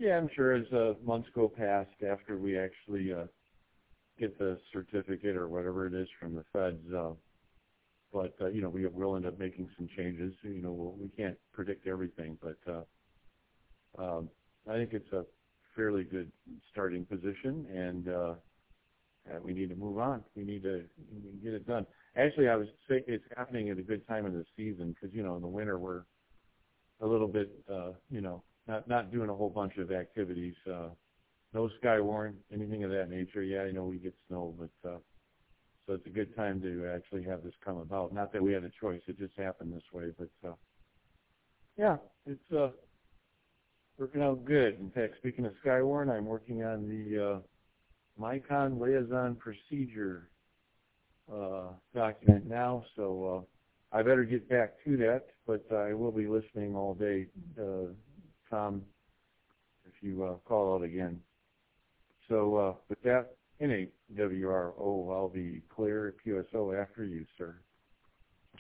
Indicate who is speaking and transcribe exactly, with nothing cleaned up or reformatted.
Speaker 1: Yeah, I'm sure as uh, months go past after we actually uh, get the certificate or whatever it is from the feds, uh, but uh, you know we will end up making some changes. You know we'll, we can't predict everything, but uh, um, I think it's a fairly good starting position, and uh, uh, we need to move on. We need to we need to get it done. Actually, I was saying it's happening at a good time in the season because you know in the winter we're a little bit uh, you know not not doing a whole bunch of activities. Uh, no Skywarn, anything of that nature. Yeah, I know we get snow, but uh, so it's a good time to actually have this come about. Not that we had a choice; it just happened this way. But uh, yeah, it's uh, working out good. In fact, speaking of Skywarn, I'm working on the uh, MICON liaison procedure uh, document now, so uh, I better get back to that. But I will be listening all day, uh, Tom, if you uh, call out again. So uh, with that, N A W R O, I'll be clear at Q S O after you, sir.